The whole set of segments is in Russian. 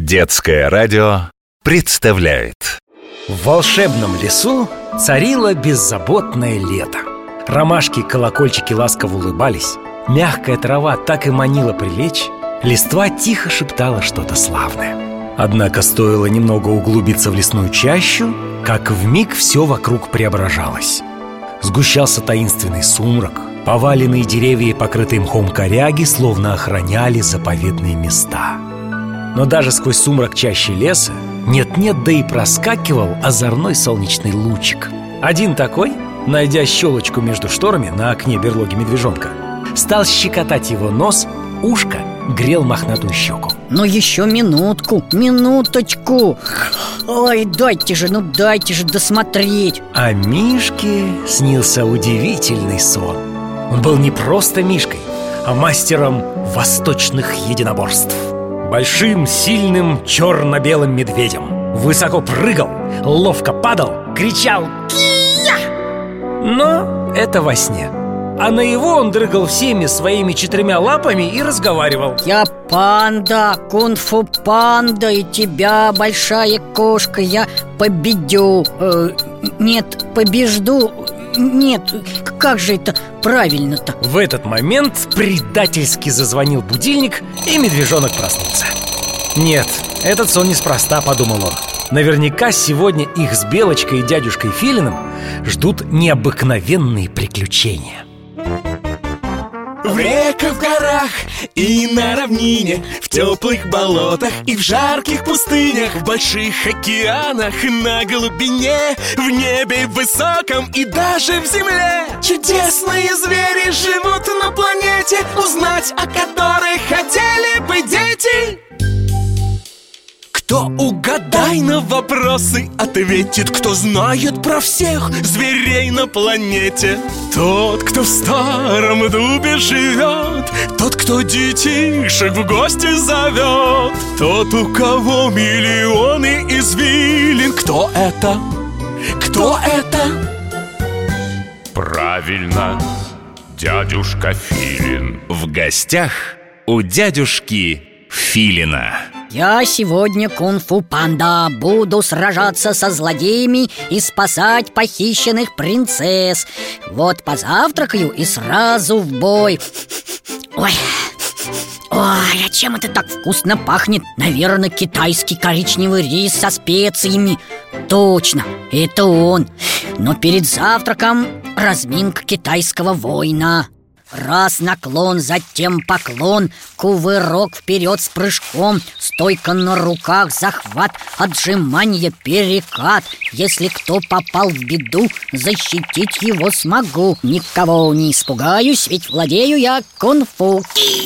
Детское радио представляет. В волшебном лесу царило беззаботное лето. Ромашки и колокольчики ласково улыбались. Мягкая трава так и манила прилечь. Листва тихо шептала что-то славное. Однако стоило немного углубиться в лесную чащу, как вмиг все вокруг преображалось. Сгущался таинственный сумрак. Поваленные деревья и покрытые мхом коряги словно охраняли заповедные места. Но даже сквозь сумрак чащи леса нет-нет, да и проскакивал озорной солнечный лучик. Один такой, найдя щелочку между шторами на окне берлоги медвежонка, стал щекотать его нос, ушко, грел мохнатую щеку. Ну еще минуточку. Ой, дайте же досмотреть. А Мишке снился удивительный сон. Он был не просто Мишкой, а мастером восточных единоборств. Большим, сильным, черно-белым медведем. Высоко прыгал, ловко падал, кричал «Кия!». Но это во сне. А наяву он дрыгал всеми своими 4 лапами и разговаривал. Я панда, кунг-фу панда, и тебя, большая кошка, я победю. Побежду. Нет, как же это правильно-то? В этот момент предательски зазвонил будильник, и медвежонок проснулся. Нет, этот сон неспроста, подумал он. Наверняка сегодня их с Белочкой и дядюшкой Филином ждут необыкновенные приключения. В реках, в горах и на равнине, в теплых болотах и в жарких пустынях, в больших океанах, на глубине, в небе высоком и даже в земле чудесные звери живут на планете, узнать о которых хотели бы дети. Кто угадай на вопросы ответит, кто знает про всех зверей на планете. Тот, кто в старом дубе живет, тот, кто детишек в гости зовет, тот, у кого миллионы извилин. Кто это? Кто это? Правильно, дядюшка Филин. В гостях у дядюшки Филина. Я сегодня кунг-фу панда. Буду сражаться со злодеями и спасать похищенных принцесс. Вот позавтракаю и сразу в бой. Ой, а чем это так вкусно пахнет? Наверное, китайский коричневый рис со специями. Точно, это он. Но перед завтраком разминка китайского воина. Раз наклон, затем поклон, кувырок вперед с прыжком, стойка на руках, захват, отжимание, перекат. Если кто попал в беду, защитить его смогу. Никого не испугаюсь, ведь владею я кунг-фу.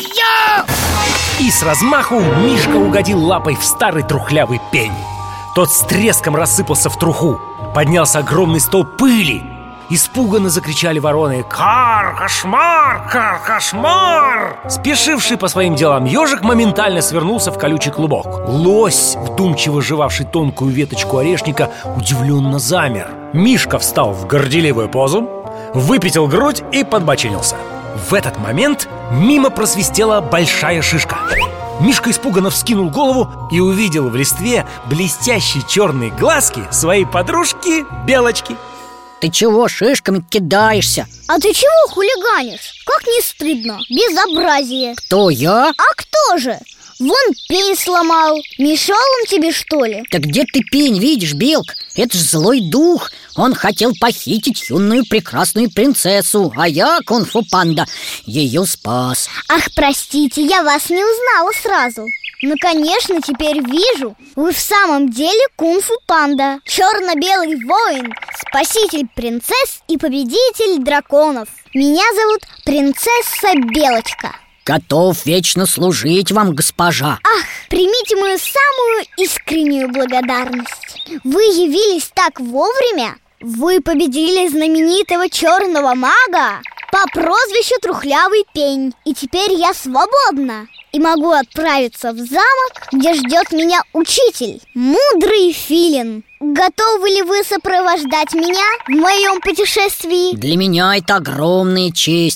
И с размаху Мишка угодил лапой в старый трухлявый пень. Тот с треском рассыпался в труху. Поднялся огромный столб пыли. Испуганно закричали вороны: «Кар, кошмар, кар, кошмар!». Спешивший по своим делам ежик моментально свернулся в колючий клубок. Лось, вдумчиво жевавший тонкую веточку орешника, удивленно замер. Мишка встал в горделивую позу, выпятил грудь и подбоченился. В этот момент мимо просвистела большая шишка. Мишка испуганно вскинул голову и увидел в листве блестящие черные глазки своей подружки Белочки. Ты чего шишками кидаешься? А ты чего хулиганишь? Как не стыдно? Безобразие. Кто, я? А кто же? Вон пень сломал. Мешал он тебе, что ли? Да где ты пень видишь, Белка? Это ж злой дух. Он хотел похитить юную прекрасную принцессу, а я, кунг-фу панда, ее спас. Ах, простите, я вас не узнала сразу. Ну, конечно, теперь вижу. Вы в самом деле кунг-фу панда, черно-белый воин, спаситель принцесс и победитель драконов. Меня зовут принцесса Белочка. Готов вечно служить вам, госпожа. Ах, примите мою самую искреннюю благодарность. Вы явились так вовремя. Вы победили знаменитого черного мага по прозвищу Трухлявый Пень. И теперь я свободна и могу отправиться в замок, где ждет меня учитель, мудрый Филин. Готовы ли вы сопровождать меня в моем путешествии? Для меня это огромная честь.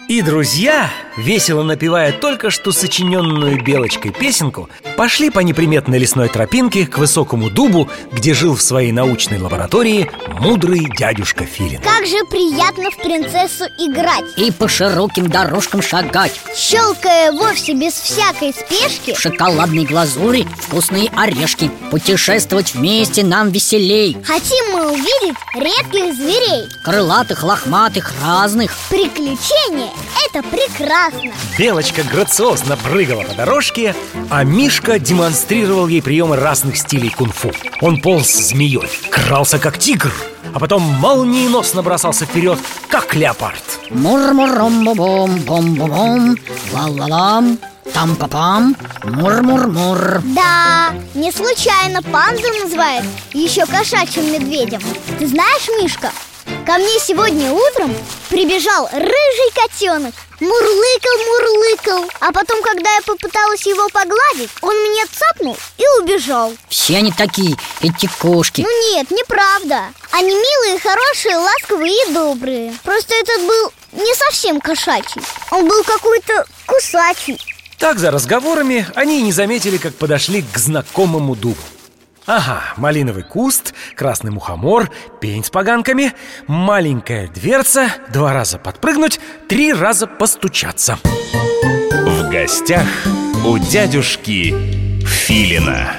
И друзья, весело напевая только что сочиненную Белочкой песенку, пошли по неприметной лесной тропинке к высокому дубу, где жил в своей научной лаборатории мудрый дядюшка Филин. Как же приятно в принцессу играть, И по широким дорожкам шагать, щелкая вовсе без всякой спешки. в шоколадной глазури вкусные орешки. Путешествовать вместе нам веселей. Хотим мы увидеть редких зверей. Крылатых, лохматых, разных. Приключения – это прекрасно. Белочка грациозно прыгала по дорожке, а Мишка демонстрировал ей приемы разных стилей кунг-фу. Он полз змеей, крался как тигр, а потом молниеносно бросался вперед, как леопард. Мур-мур-ром-бом-бом-бом-бом, ла-ла-лам, там-па-пам, мур-мур-мур. Да, не случайно панду называют еще кошачьим медведем. Ты знаешь, Мишка, ко мне сегодня утром прибежал рыжий котенок. Мурлыкал, а потом, когда я попыталась его погладить, он меня цапнул и убежал. Все они такие, эти кошки. Ну нет, неправда. Они милые, хорошие, ласковые и добрые. Просто этот был не совсем кошачий. Он был какой-то кусачий. Так, за разговорами, они и не заметили, как подошли к знакомому дубу. Ага, малиновый куст, красный мухомор, пень с поганками, маленькая дверца, 2 раза подпрыгнуть, 3 раза постучаться. В гостях у дядюшки Филина.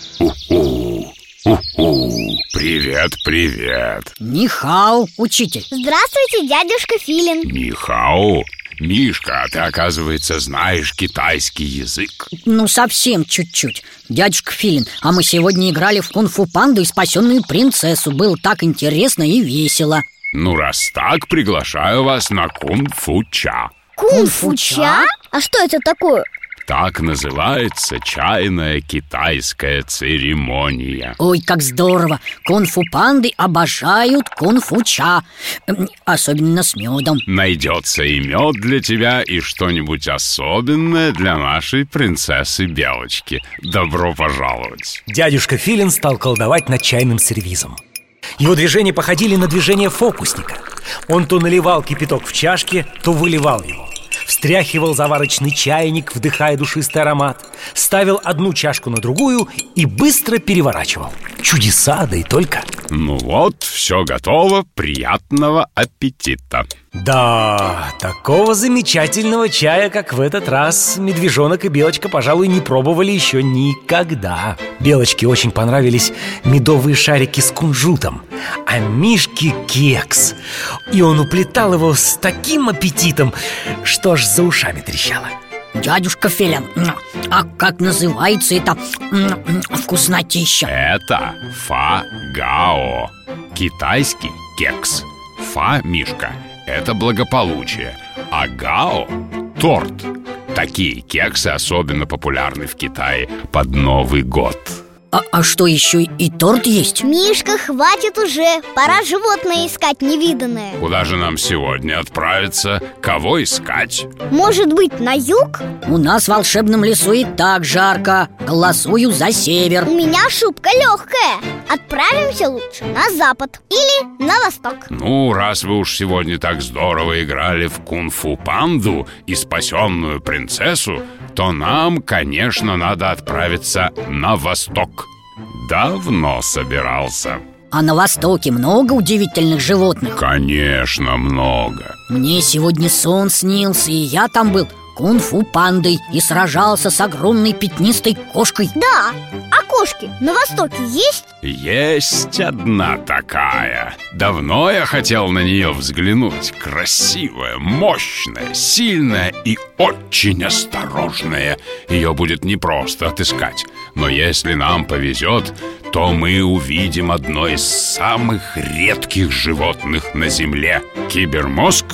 Привет, привет. Нихау, учитель. Здравствуйте, дядюшка Филин. Нихао. Мишка, ты, оказывается, знаешь китайский язык. Ну, совсем чуть-чуть. Дядюшка Филин, а мы сегодня играли в кунг-фу панду и спасенную принцессу. Было так интересно и весело. Ну, раз так, приглашаю вас на кунг-фу-ча. Кунг-фу-ча? А что это такое? Так называется чайная китайская церемония. Ой, как здорово! Кунг-фу панды обожают кунг-фу-ча. Особенно с медом. Найдется и мед для тебя, и что-нибудь особенное для нашей принцессы Белочки. Добро пожаловать. Дядюшка Филин стал колдовать над чайным сервизом. Его движения походили на движения фокусника. Он то наливал кипяток в чашке, то выливал его. Встряхивал заварочный чайник, вдыхая душистый аромат, ставил одну чашку на другую и быстро переворачивал. Чудеса, да и только. Ну вот, все готово. Приятного аппетита. Да, такого замечательного чая, как в этот раз, медвежонок и Белочка, пожалуй, не пробовали еще никогда. Белочке очень понравились медовые шарики с кунжутом, а Мишке кекс. И он уплетал его с таким аппетитом, что аж за ушами трещало. Дядюшка Филин, а как называется это вкуснотища? Это фа-гао. Китайский кекс. Фа, Мишка, это благополучие, а гао – торт. Такие кексы особенно популярны в Китае под Новый год. А что, еще и торт есть? Мишка, хватит уже. Пора животное искать невиданное. Куда же нам сегодня отправиться? Кого искать? Может быть, на юг? У нас в волшебном лесу и так жарко. Голосую за север. У меня шубка легкая. Отправимся лучше на запад или на восток. Ну, раз вы уж сегодня так здорово играли в кунг-фу панду и спасенную принцессу, то нам, конечно, надо отправиться на восток. Давно собирался. А на востоке много удивительных животных? Конечно, много. Мне сегодня сон снился, и я там был кунг-фу пандой и сражался с огромной пятнистой кошкой. Да, а кошки на востоке есть? Есть одна такая. Давно я хотел на нее взглянуть. Красивая, мощная, сильная и очень осторожная. Ее будет непросто отыскать. Но если нам повезет, то мы увидим одно из самых редких животных на Земле. Кибермозг.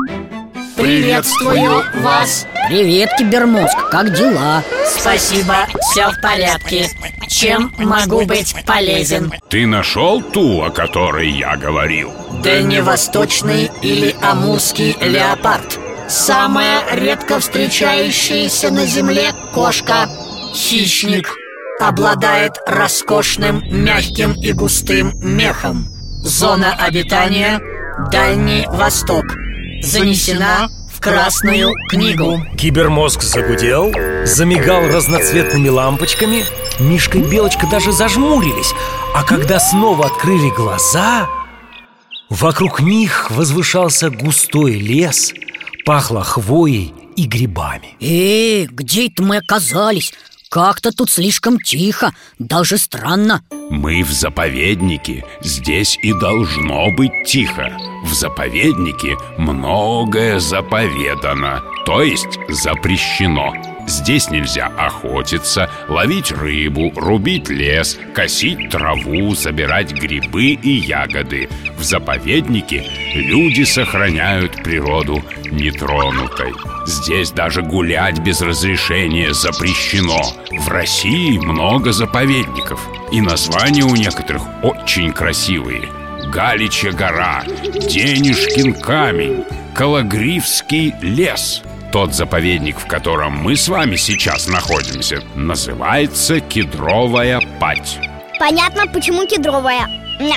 Приветствую вас. Привет, Кибермозг, как дела? Спасибо, все в порядке. Чем могу быть полезен? Ты нашел ту, о которой я говорил? Дальневосточный или амурский леопард. Самая редко встречающаяся на земле кошка. Хищник. Обладает роскошным, мягким и густым мехом. Зона обитания – Дальний Восток. Занесена в Красную книгу. Кибермозг загудел, замигал разноцветными лампочками. Мишка и Белочка даже зажмурились. А когда снова открыли глаза, вокруг них возвышался густой лес, пахло хвоей и грибами. Где это мы оказались? Как-то тут слишком тихо, даже странно. Мы в заповеднике, здесь и должно быть тихо. В заповеднике многое заповедано, то есть запрещено. Здесь нельзя охотиться, ловить рыбу, рубить лес, косить траву, собирать грибы и ягоды. В заповеднике люди сохраняют природу нетронутой. Здесь даже гулять без разрешения запрещено. В России много заповедников, и названия у некоторых очень красивые. Галичья гора, Денежкин камень, Кологривский лес. Тот заповедник, в котором мы с вами сейчас находимся, называется Кедровая Падь. Понятно, почему кедровая.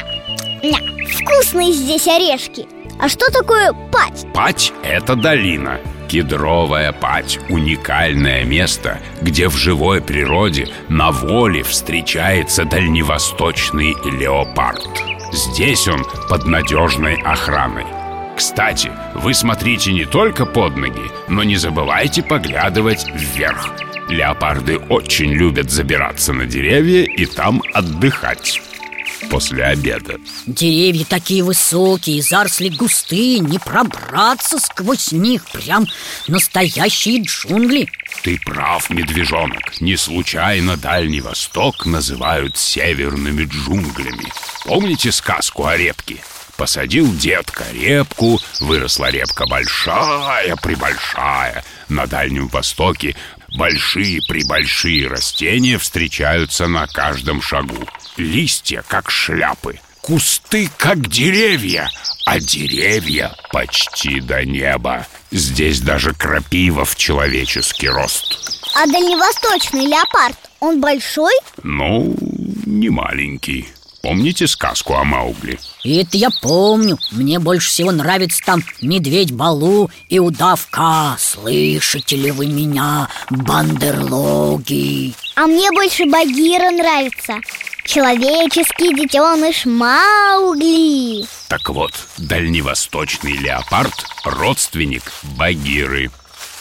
Вкусные здесь орешки. А что такое падь? Падь – это долина. Кедровая Падь – уникальное место, где в живой природе на воле встречается дальневосточный леопард. Здесь он под надежной охраной. Кстати, вы смотрите не только под ноги, но не забывайте поглядывать вверх. Леопарды очень любят забираться на деревья и там отдыхать после обеда. Деревья такие высокие, заросли густые, не пробраться сквозь них. Прям настоящие джунгли. Ты прав, медвежонок. Не случайно Дальний Восток называют северными джунглями. Помните сказку о репке? Посадил дедка репку, выросла репка большая-пребольшая. На Дальнем Востоке большие-пребольшие растения встречаются на каждом шагу. Листья, как шляпы, кусты, как деревья, а деревья почти до неба. Здесь даже крапива в человеческий рост. А дальневосточный леопард, он большой? Ну, не маленький. Помните сказку о Маугли? Это я помню. Мне больше всего нравится там медведь Балу и удав Ка. Слышите ли вы меня, бандерлоги? А мне больше Багира нравится. Человеческий детеныш Маугли. Так вот, дальневосточный леопард – родственник Багиры.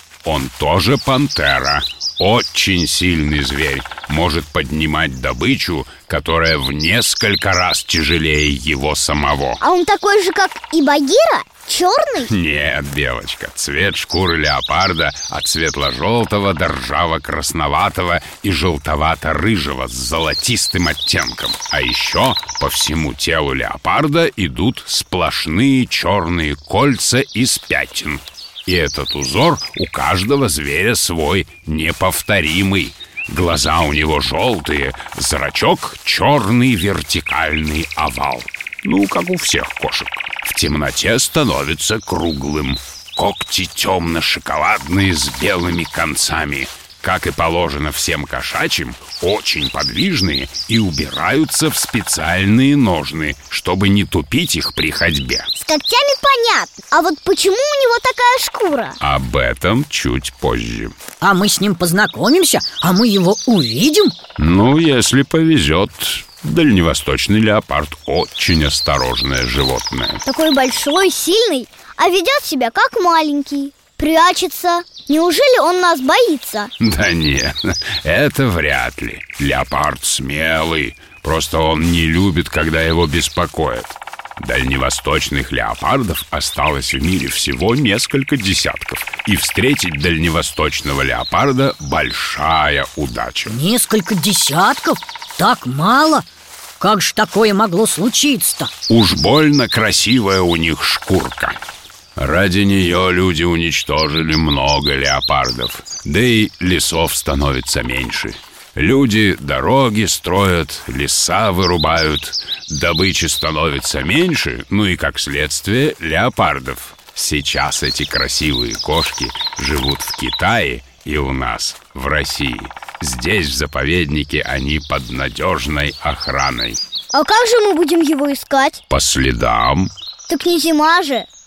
Он тоже пантера. Очень сильный зверь, может поднимать добычу, которая в несколько раз тяжелее его самого. А он такой же, как и Багира? Черный? Нет, Белочка, цвет шкуры леопарда от светло-желтого до ржаво-красноватого и желтовато-рыжего с золотистым оттенком. А еще по всему телу леопарда идут сплошные черные кольца из пятен. И этот узор у каждого зверя свой, неповторимый. Глаза у него желтые, зрачок черный вертикальный овал. Ну, как у всех кошек. В темноте становится круглым. Когти темно-шоколадные с белыми концами. Как и положено всем кошачьим, очень подвижные и убираются в специальные ножны, чтобы не тупить их при ходьбе. С когтями понятно. А вот почему у него такая шкура? Об этом чуть позже. А мы с ним познакомимся, а мы его увидим? Ну, если повезет. Дальневосточный леопард очень осторожное животное. Такой большой, сильный, а ведет себя как маленький. Прячется. Неужели он нас боится? Да нет, это вряд ли. Леопард смелый. Просто он не любит, когда его беспокоят. Дальневосточных леопардов осталось в мире всего несколько десятков. И встретить дальневосточного леопарда – большая удача. Несколько десятков? Так мало? Как же такое могло случиться-то? Уж больно красивая у них шкурка. Ради нее люди уничтожили много леопардов. Да и лесов становится меньше. Люди дороги строят, леса вырубают. Добычи становится меньше, ну и как следствие леопардов. Сейчас эти красивые кошки живут в Китае и у нас, в России. Здесь, в заповеднике, они под надежной охраной. А как же мы будем его искать? По следам. Так не зима же.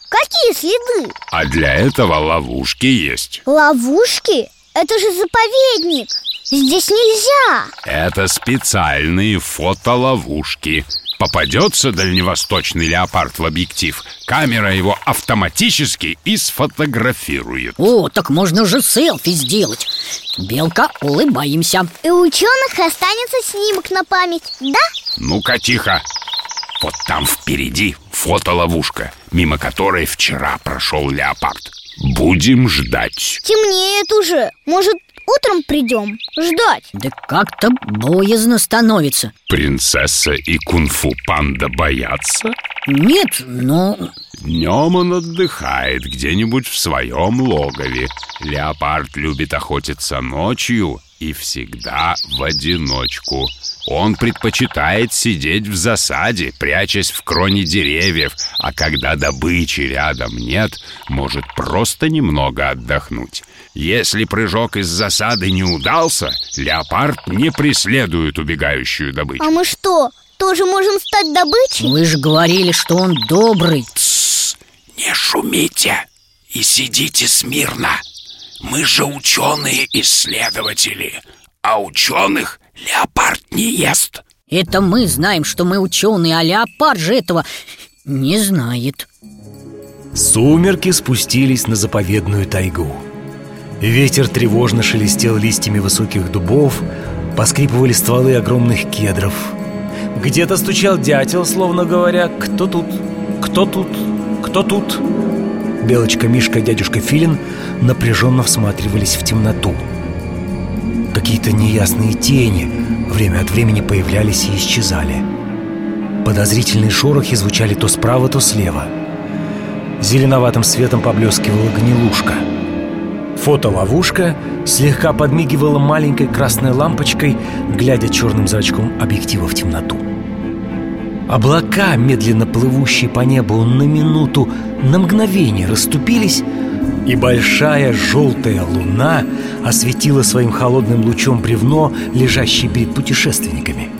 Какие следы? А для этого ловушки есть. Ловушки? Это же заповедник. Здесь нельзя. Это специальные фотоловушки. Попадется дальневосточный леопард в объектив, камера его автоматически и сфотографирует. О, так можно же селфи сделать. Белка, улыбаемся. И у ученых останется снимок на память, да? Ну-ка, тихо. Вот там впереди фотоловушка, мимо которой вчера прошел леопард. Будем ждать. Темнеет уже. Может, утром придем ждать? Да как-то боязно становится. Принцесса и кунг-фу панда боятся? Нет, но... Днем он отдыхает где-нибудь в своем логове. Леопард любит охотиться ночью и всегда в одиночку. Он предпочитает сидеть в засаде, прячась в кроне деревьев, а когда добычи рядом нет, может просто немного отдохнуть. Если прыжок из засады не удался, леопард не преследует убегающую добычу. А мы что, тоже можем стать добычей? Вы же говорили, что он добрый. Тссс, не шумите и сидите смирно. Мы же ученые-исследователи, а ученых леопард не ест. Это мы знаем, что мы ученые, а леопард же этого не знает. Сумерки спустились на заповедную тайгу. Ветер тревожно шелестел листьями высоких дубов, поскрипывали стволы огромных кедров. Где-то стучал дятел, словно говоря: «Кто тут? Кто тут? Кто тут?» Белочка, Мишка, дядюшка Филин напряженно всматривались в темноту. Какие-то неясные тени время от времени появлялись и исчезали. Подозрительные шорохи звучали то справа, то слева. Зеленоватым светом поблескивала гнилушка. Фотоловушка слегка подмигивала маленькой красной лампочкой, глядя черным зрачком объектива в темноту. Облака, медленно плывущие по небу, на минуту, на мгновение расступились, и большая желтая луна осветила своим холодным лучом бревно, лежащее перед путешественниками.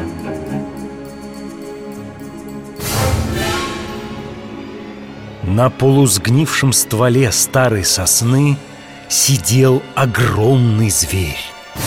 На полусгнившем стволе старой сосны сидел огромный зверь.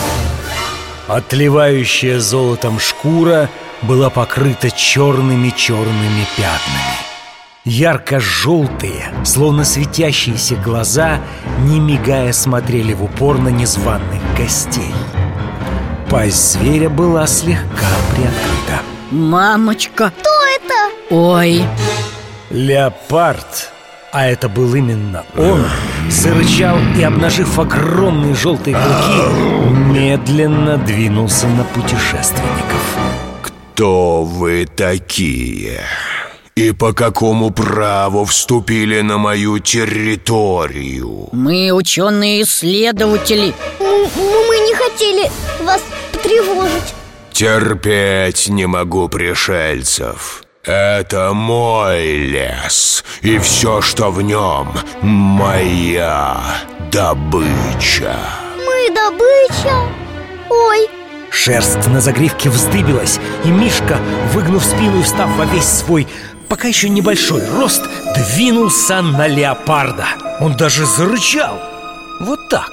Отливающая золотом шкура была покрыта черными пятнами. Ярко-желтые, словно светящиеся глаза, не мигая, смотрели в упор на незваных гостей. Пасть зверя была слегка приоткрыта. Мамочка! Кто это? Ой! Леопард, а это был именно он, зарычал и, обнажив огромные желтые клыки, медленно двинулся на путешественников. Кто вы такие? И по какому праву вступили на мою территорию? Мы ученые-исследователи. Мы не хотели вас потревожить. Терпеть не могу пришельцев. Это мой лес, и все, что в нем, моя добыча. Мы добыча? Ой. Шерсть на загривке вздыбилась, и Мишка, выгнув спину и встав во весь свой пока еще небольшой рост, двинулся на леопарда. Он даже зарычал. Вот так.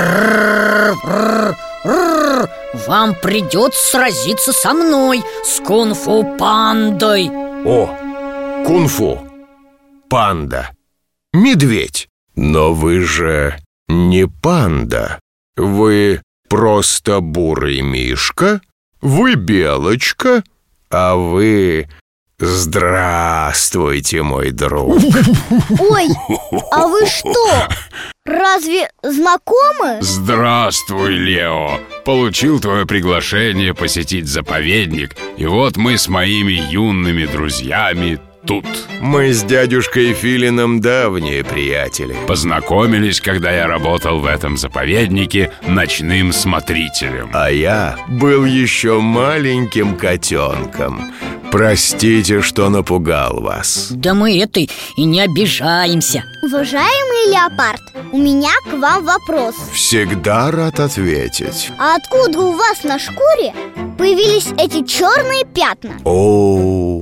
Вам придется сразиться со мной, с кунг-фу пандой. О, кунг-фу панда, медведь. Но вы же не панда. Вы просто бурый мишка, вы белочка, а вы... Здравствуйте, мой друг. Ой, а вы что? Разве знакомы? Здравствуй, Лео. Получил твое приглашение посетить заповедник, и вот мы с моими юными друзьями тут. Мы с дядюшкой Филином давние приятели. Познакомились, когда я работал в этом заповеднике ночным смотрителем. А я был еще маленьким котенком. Простите, что напугал вас. Да мы и не обижаемся. Уважаемый леопард, у меня к вам вопрос. Всегда рад ответить. А откуда у вас на шкуре появились эти черные пятна? О,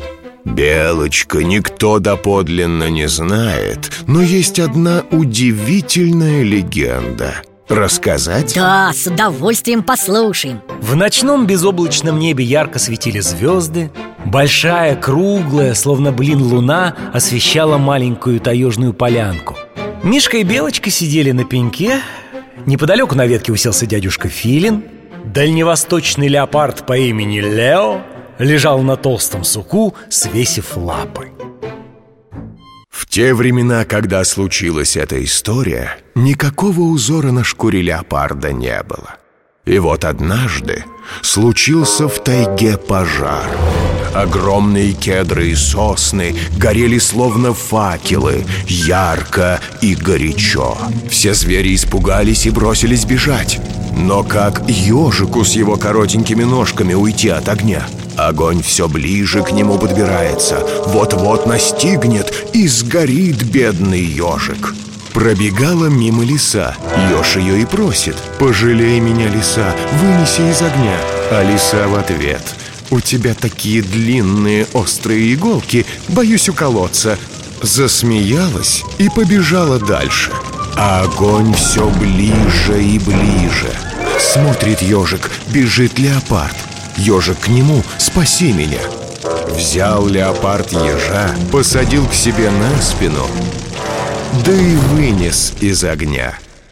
Белочка, никто доподлинно не знает, но есть одна удивительная легенда. Рассказать? Да, с удовольствием послушаем. В ночном безоблачном небе ярко светили звезды. Большая, круглая, словно блин луна освещала маленькую таежную полянку. Мишка и Белочка сидели на пеньке. Неподалеку на ветке уселся дядюшка Филин. Дальневосточный леопард по имени Лео лежал на толстом суку, свесив лапы. В те времена, когда случилась эта история, никакого узора на шкуре леопарда не было. И вот однажды случился в тайге пожар. Огромные кедры и сосны горели словно факелы, ярко и горячо. Все звери испугались и бросились бежать. Но как ежику с его коротенькими ножками уйти от огня? Огонь все ближе к нему подбирается, вот-вот настигнет, и сгорит бедный ежик. Пробегала мимо лиса. Еж ее и просит: «Пожалей меня, лиса, вынеси из огня». А лиса в ответ: «У тебя такие длинные острые иголки, боюсь уколоться». Засмеялась и побежала дальше. А огонь все ближе и ближе. Смотрит ежик, бежит леопард. Ежик к нему: «Спаси меня». Взял леопард ежа, посадил к себе на спину, да и вынес из огня.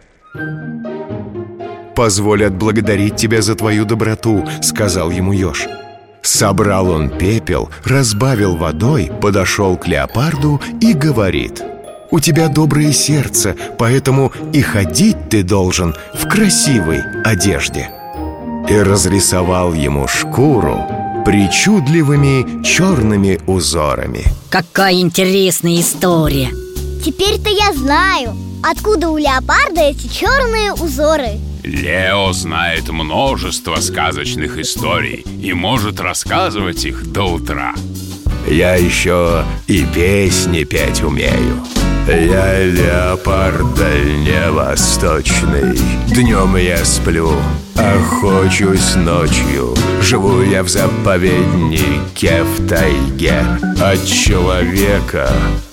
«Позволь отблагодарить тебя за твою доброту», — сказал ему еж. Собрал он пепел, разбавил водой, подошел к леопарду и говорит: «У тебя доброе сердце, поэтому и ходить ты должен в красивой одежде». И разрисовал ему шкуру причудливыми черными узорами. Какая интересная история! Теперь-то я знаю, откуда у леопарда эти черные узоры. Лео знает множество сказочных историй и может рассказывать их до утра. Я еще и песни петь умею. Я леопард дальневосточный. Днем я сплю, охочусь ночью. Живу я в заповеднике в тайге, от человека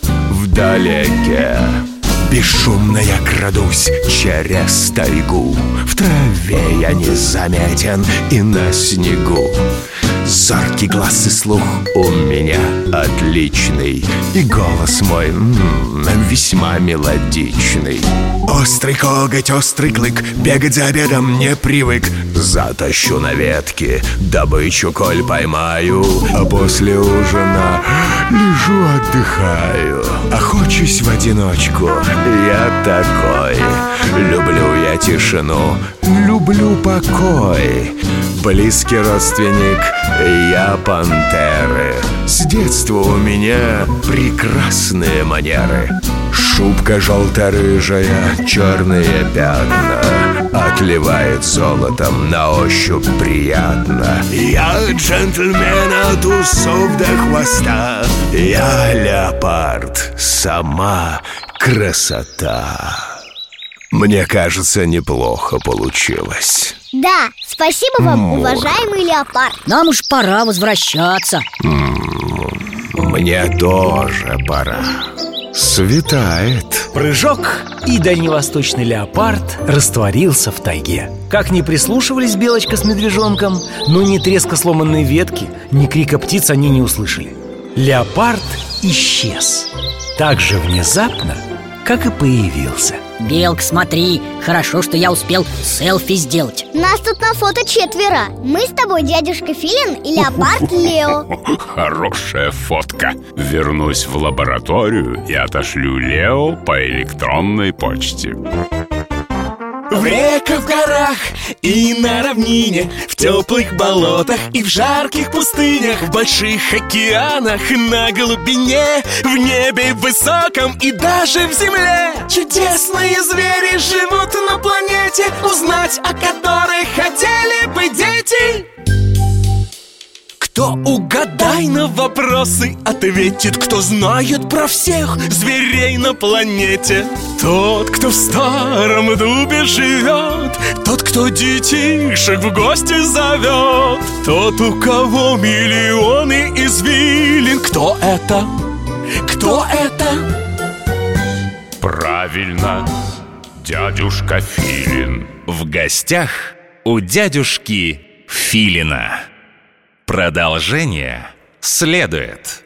вдалеке. Бесшумно я крадусь через тайгу. В траве я незаметен и на снегу. Зоркий глаз и слух у меня отличный, и голос мой весьма мелодичный. Острый коготь, острый клык, бегать за обедом не привык. Затащу на ветки добычу, коль поймаю, а после ужина лежу, отдыхаю. Охочусь в одиночку, я такой. Люблю я тишину, люблю покой. Близкий родственник, я пантеры. С детства у меня прекрасные манеры. Шубка желто-рыжая, черные пятна, отливает золотом, на ощупь приятно. Я джентльмен от усов до хвоста. Я леопард, сама красота. Мне кажется, неплохо получилось. Да, спасибо вам, уважаемый леопард. Нам уж пора возвращаться. Мне тоже пора. Светает. Прыжок, и дальневосточный леопард растворился в тайге. Как ни прислушивались Белочка с Медвежонком, но ни треска сломанной ветки, ни крика птиц они не услышали. Леопард исчез так же внезапно, как и появился. Белка, смотри, хорошо, что я успел селфи сделать. Нас тут на фото 4. Мы с тобой, дядюшка Филин и леопард Лео. Хорошая фотка. Вернусь в лабораторию и отошлю Лео по электронной почте. В реках, в горах и на равнине, в теплых болотах и в жарких пустынях, в больших океанах, на глубине, в небе высоком и даже в земле. Чудесные звери живут на планете, узнать о которых хотели бы дети. Кто угадай на вопросы ответит, кто знает про всех зверей на планете. Тот, кто в старом дубе живет, тот, кто детишек в гости зовет. Тот, у кого миллионы извилин. Кто это? Кто это? Правильно, дядюшка Филин. В гостях у дядюшки Филина. Продолжение следует.